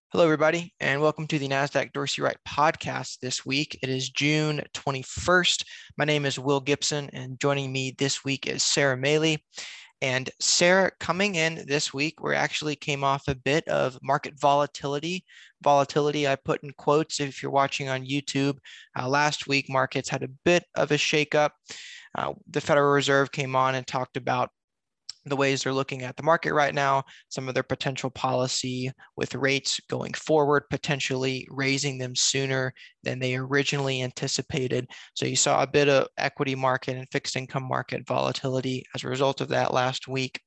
Hello, everybody, and welcome to the NASDAQ Dorsey Wright podcast this week. It is June 21st. My name is Will Gibson, and joining me this week is Sarah Maley. And Sarah, coming in this week, we actually came off a bit of market volatility. Volatility, I put in quotes if you're watching on YouTube. Last week, markets had a bit of a shakeup. The Federal Reserve came on and talked about the ways they're looking at the market right now, some of their potential policy with rates going forward, potentially raising them sooner than they originally anticipated. So you saw a bit of equity market and fixed income market volatility as a result of that last week.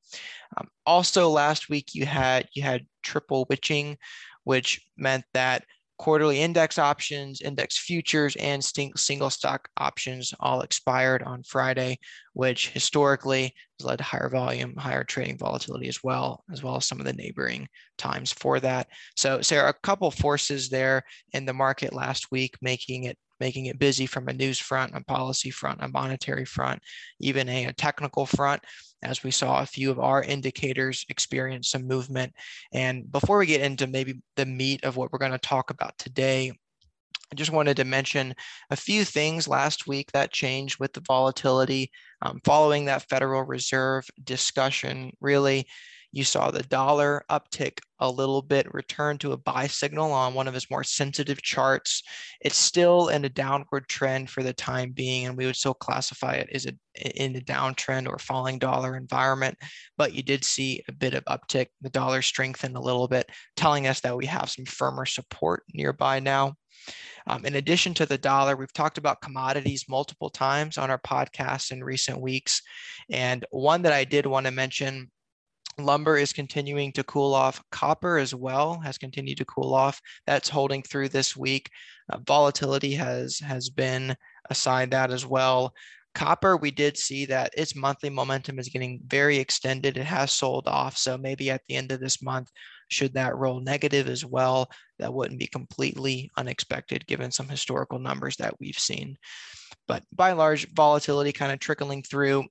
Also last week you had triple witching, which meant that quarterly index options, index futures, and single stock options all expired on Friday, which historically has led to higher volume, higher trading volatility as well as some of the neighboring times for that. So Sarah, a couple forces there in the market last week, making it busy from a news front, a policy front, a monetary front, even a technical front, as we saw a few of our indicators experience some movement. And before we get into maybe the meat of what we're going to talk about today, I just wanted to mention a few things last week that changed with the volatility. Following that Federal Reserve discussion, really, you saw the dollar uptick a little bit, return to a buy signal on one of its more sensitive charts. It's still in a downward trend for the time being, and we would still classify it as in a downtrend or falling dollar environment. But you did see a bit of uptick. The dollar strengthened a little bit, telling us that we have some firmer support nearby now. In addition to the dollar, we've talked about commodities multiple times on our podcast in recent weeks. And one that I did want to mention, lumber is continuing to cool off. Copper as well has continued to cool off. That's holding through this week. Volatility has been aside that as well. Copper, we did see that its monthly momentum is getting very extended. It has sold off. So maybe at the end of this month, should that roll negative as well, that wouldn't be completely unexpected given some historical numbers that we've seen. But by and large, volatility kind of trickling through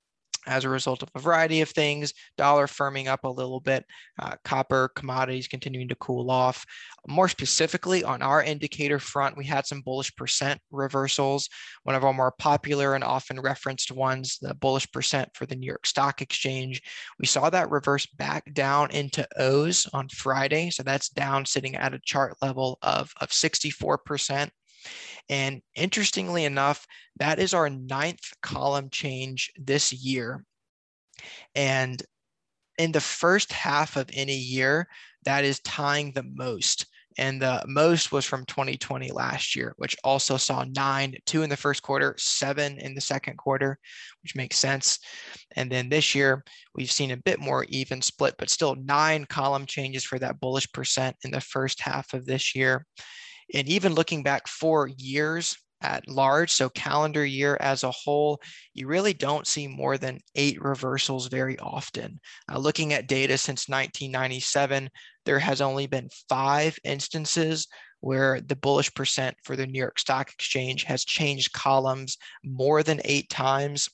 as a result of a variety of things, dollar firming up a little bit, copper commodities continuing to cool off. More specifically, on our indicator front, we had some bullish percent reversals. One of our more popular and often referenced ones, the bullish percent for the New York Stock Exchange. We saw that reverse back down into O's on Friday. So that's down, sitting at a chart level of 64%. And interestingly enough, that is our 9th column change this year. And in the first half of any year, that is tying the most. And the most was from 2020 last year, which also saw 9, 2 in the first quarter, 7 in the second quarter, which makes sense. And then this year, we've seen a bit more even split, but still 9 column changes for that bullish percent in the first half of this year. And even looking back 4 years at large, so calendar year as a whole, you really don't see more than 8 reversals very often. Looking at data since 1997, there has only been 5 instances where the bullish percent for the New York Stock Exchange has changed columns more than 8 times,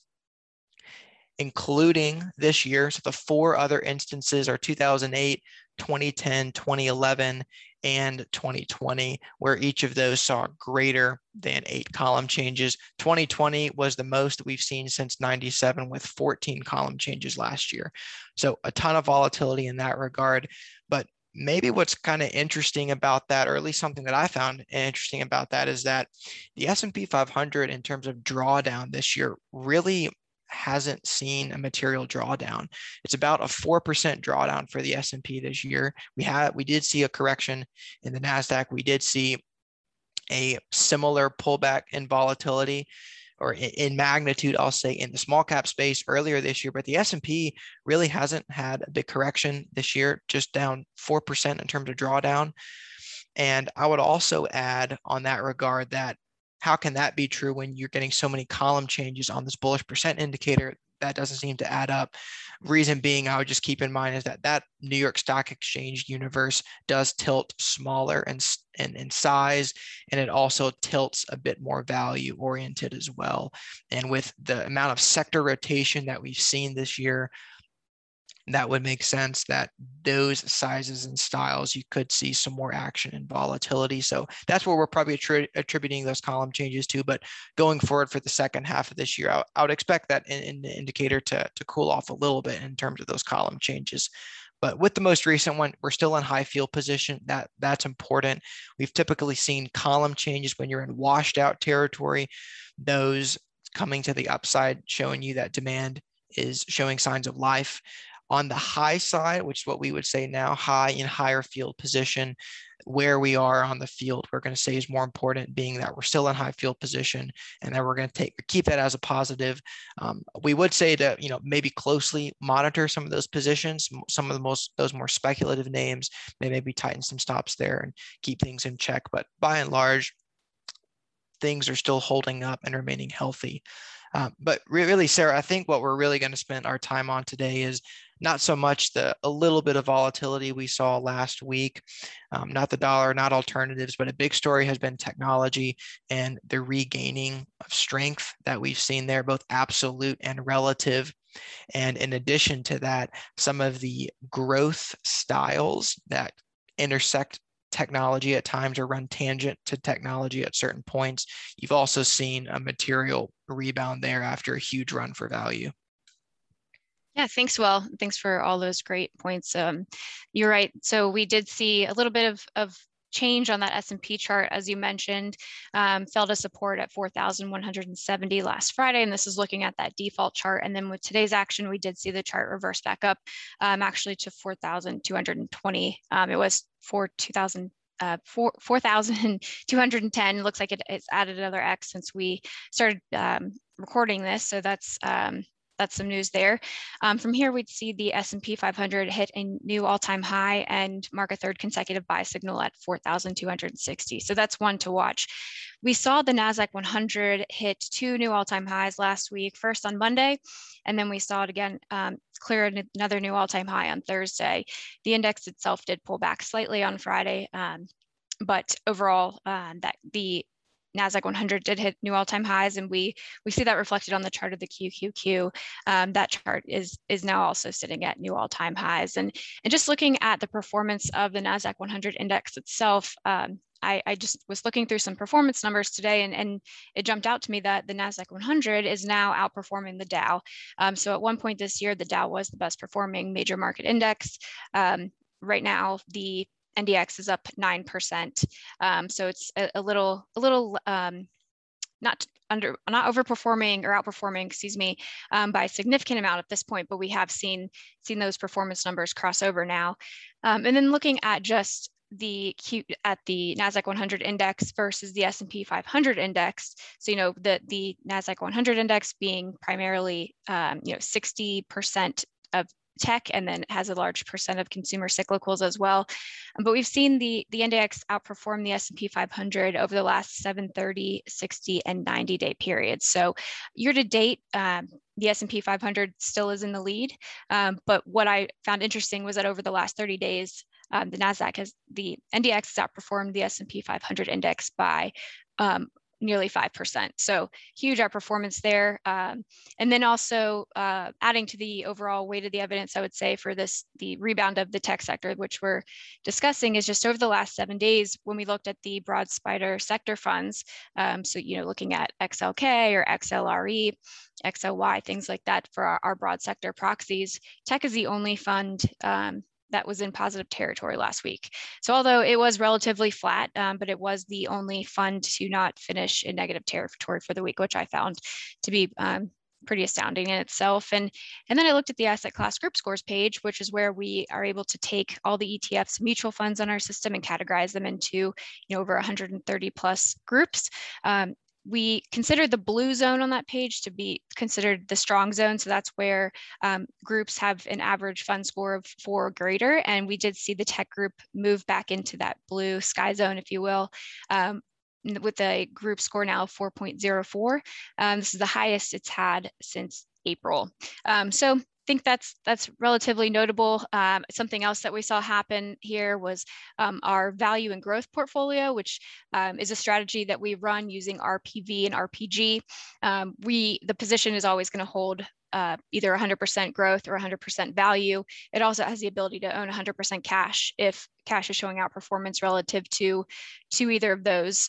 including this year. So the 4 other instances are 2008, 2010, 2011, and 2020, where each of those saw greater than 8 column changes. 2020 was the most that we've seen since 97, with 14 column changes last year. So a ton of volatility in that regard. But maybe what's kind of interesting about that, or at least something that I found interesting about that, is that the S&P 500 in terms of drawdown this year really hasn't seen a material drawdown. It's about a 4% drawdown for the S&P this year. We did see a correction in the NASDAQ. We did see a similar pullback in volatility, or in magnitude, I'll say, in the small cap space earlier this year, but the S&P really hasn't had a big correction this year, just down 4% in terms of drawdown. And I would also add on that regard that how can that be true when you're getting so many column changes on this bullish percent indicator? That doesn't seem to add up. Reason being, I would just keep in mind is that New York Stock Exchange universe does tilt smaller in size, and it also tilts a bit more value oriented as well. And with the amount of sector rotation that we've seen this year, that would make sense that those sizes and styles, you could see some more action and volatility. So that's where we're probably attributing those column changes to. But going forward for the second half of this year, I would expect that in the indicator to cool off a little bit in terms of those column changes. But with the most recent one, we're still in high field position. That's important. We've typically seen column changes when you're in washed out territory, those coming to the upside, showing you that demand is showing signs of life. On the high side, which is what we would say now, high in higher field position, where we are on the field, we're going to say is more important, being that we're still in high field position and that we're going to keep that as a positive. We would say to maybe closely monitor some of those positions, some of those more speculative names, maybe tighten some stops there and keep things in check. But by and large, things are still holding up and remaining healthy. But really, Sarah, I think what we're really going to spend our time on today is not so much a little bit of volatility we saw last week, not the dollar, not alternatives, but a big story has been technology and the regaining of strength that we've seen there, both absolute and relative. And in addition to that, some of the growth styles that intersect technology at times or run tangent to technology at certain points. You've also seen a material rebound there after a huge run for value. Yeah, thanks, Will. Thanks for all those great points. You're right. So we did see a little bit of change on that S&P chart, as you mentioned, fell to support at 4,170 last Friday. And this is looking at that default chart. And then with today's action, we did see the chart reverse back up actually to 4,220. It was 4,210. It looks like it's added another X since we started recording this. So that's some news there. From here, we'd see the S&P 500 hit a new all-time high and mark a third consecutive buy signal at 4,260. So that's one to watch. We saw the NASDAQ 100 hit two new all-time highs last week, first on Monday, and then we saw it again clear another new all-time high on Thursday. The index itself did pull back slightly on Friday, but overall, that the NASDAQ 100 did hit new all-time highs, and we see that reflected on the chart of the QQQ. That chart is now also sitting at new all-time highs. And just looking at the performance of the NASDAQ 100 index itself, I just was looking through some performance numbers today, and it jumped out to me that the NASDAQ 100 is now outperforming the Dow. So at one point this year, the Dow was the best performing major market index. Right now, the NDX is up 9%. So it's a little not overperforming or outperforming, excuse me, by a significant amount at this point, but we have seen those performance numbers cross over now. And then looking at just the NASDAQ 100 index versus the S&P 500 index. So, the NASDAQ 100 index being primarily, 60% of tech, and then has a large percent of consumer cyclicals as well. But we've seen the index outperform the S&P 500 over the last 7, 30, 60, and 90-day periods. So year to date, the S&P 500 still is in the lead. But what I found interesting was that over the last 30 days, the NDX has outperformed the S&P 500 index by nearly 5%. So huge outperformance there. And then also adding to the overall weight of the evidence, I would say for the rebound of the tech sector, which we're discussing, is just over the last 7 days when we looked at the broad spider sector funds. So, looking at XLK or XLRE, XLY, things like that for our broad sector proxies, tech is the only fund that was in positive territory last week. So although it was relatively flat, but it was the only fund to not finish in negative territory for the week, which I found to be pretty astounding in itself. And then I looked at the asset class group scores page, which is where we are able to take all the ETFs, mutual funds on our system, and categorize them into over 130 plus groups. We considered the blue zone on that page to be considered the strong zone. So that's where groups have an average fund score of 4 or greater. And we did see the tech group move back into that blue sky zone, if you will, with a group score now of 4.04. This is the highest it's had since April. So think that's relatively notable. Something else that we saw happen here was our value and growth portfolio, which is a strategy that we run using RPV and RPG. The position is always going to hold either 100% growth or 100% value. It also has the ability to own 100% cash if cash is showing outperformance relative to either of those,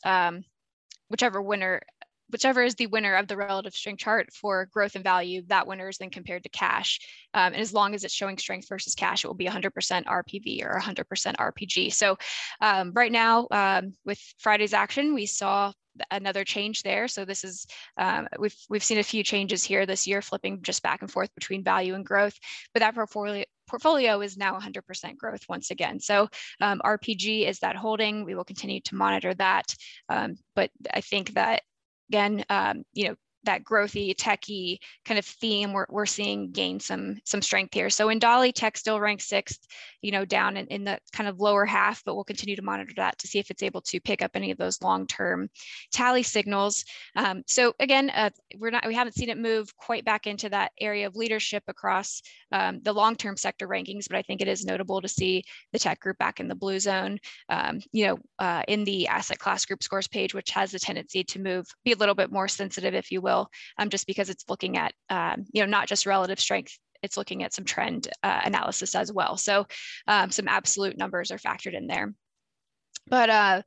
whichever is the winner of the relative strength chart for growth and value, that winner is then compared to cash. And as long as it's showing strength versus cash, it will be 100% RPV or 100% RPG. So right now, with Friday's action, we saw another change there. So this is, we've seen a few changes here this year, flipping just back and forth between value and growth, but that portfolio is now 100% growth once again. So RPG is that holding. We will continue to monitor that. But I think that, again, that growthy, techie kind of theme, we're seeing gain some strength here. So in Dolly, tech still ranks 6th, down in the kind of lower half, but we'll continue to monitor that to see if it's able to pick up any of those long-term tally signals. So again, we haven't seen it move quite back into that area of leadership across the long-term sector rankings, but I think it is notable to see the tech group back in the blue zone, in the asset class group scores page, which has the tendency to be a little bit more sensitive, if you will, just because it's looking at, not just relative strength, it's looking at some trend analysis as well. So some absolute numbers are factored in there. But,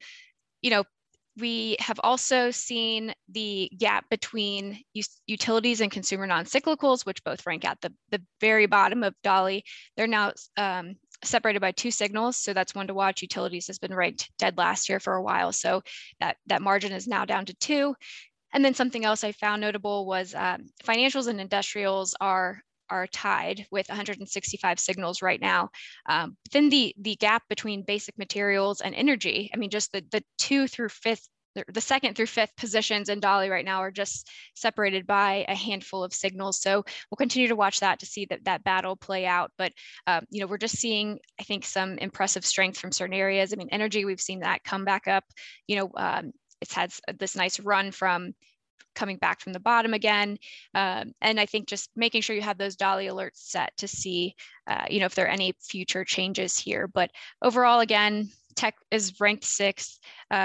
we have also seen the gap between utilities and consumer non-cyclicals, which both rank at the very bottom of Dolly. They're now separated by 2 signals. So that's one to watch. Utilities has been ranked dead last year for a while. So that margin is now down to 2. And then something else I found notable was financials and industrials are tied with 165 signals right now. Then the gap between basic materials and energy, I mean, just the 2 through 5th, the 2nd through 5th positions in Dolly right now are just separated by a handful of signals. So we'll continue to watch that to see that battle play out. But, we're just seeing, I think, some impressive strength from certain areas. I mean, energy, we've seen that come back up, it's had this nice run from coming back from the bottom again. And I think just making sure you have those Dolly alerts set to see, if there are any future changes here. But overall, again, tech is ranked 6th.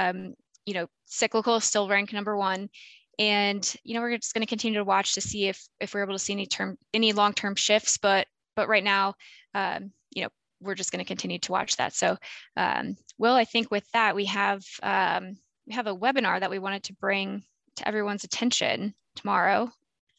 Cyclical is still ranked number 1. And, we're just going to continue to watch to see if we're able to see any long-term shifts. But right now, we're just going to continue to watch that. So, Will, I think with that, we have a webinar that we wanted to bring to everyone's attention tomorrow.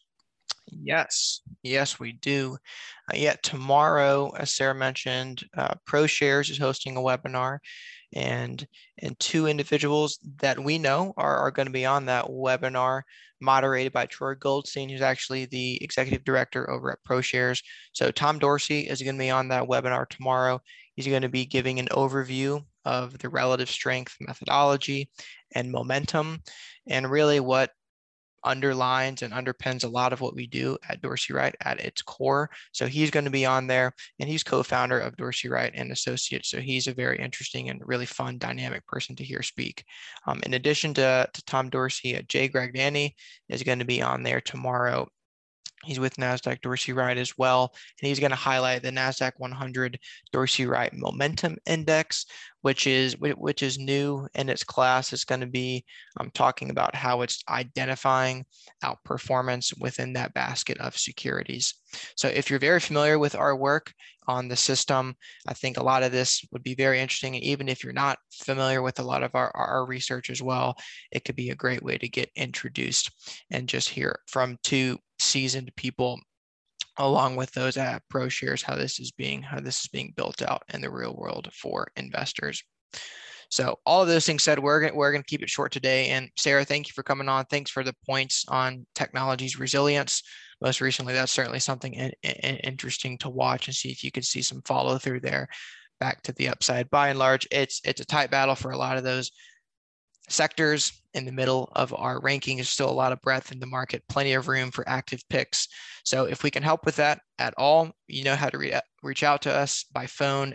Yes, we do. Tomorrow, as Sarah mentioned, ProShares is hosting a webinar, and 2 individuals that we know are going to be on that webinar, moderated by Troy Goldstein, who's actually the executive director over at ProShares. So Tom Dorsey is going to be on that webinar tomorrow. He's going to be giving an overview of the relative strength methodology and momentum, and really what underlines and underpins a lot of what we do at Dorsey Wright at its core. So he's going to be on there, and he's co-founder of Dorsey Wright and Associates. So he's a very interesting and really fun, dynamic person to hear speak. In addition to Tom Dorsey, Jay Gregdani is going to be on there tomorrow. He's with NASDAQ Dorsey Wright as well, and he's going to highlight the NASDAQ 100 Dorsey Wright Momentum Index, which is new in its class. It's going to be talking about how it's identifying outperformance within that basket of securities. So if you're very familiar with our work on the system, I think a lot of this would be very interesting. And even if you're not familiar with a lot of our research as well, it could be a great way to get introduced and just hear from 2 seasoned people, along with those at ProShares, how this is being built out in the real world for investors. So all of those things said, we're going to keep it short today. And Sarah, thank you for coming on. Thanks for the points on technology's resilience. Most recently, that's certainly something interesting to watch and see if you could see some follow through there back to the upside. By and large, it's a tight battle for a lot of those sectors. In the middle of our ranking is still a lot of breadth in the market, plenty of room for active picks. So if we can help with that at all, you know how to reach out to us by phone,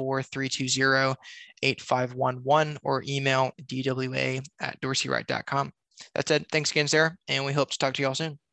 804-320-8511, or email dwa@dorseyright.com. That's it. Thanks again, Sarah, and we hope to talk to you all soon.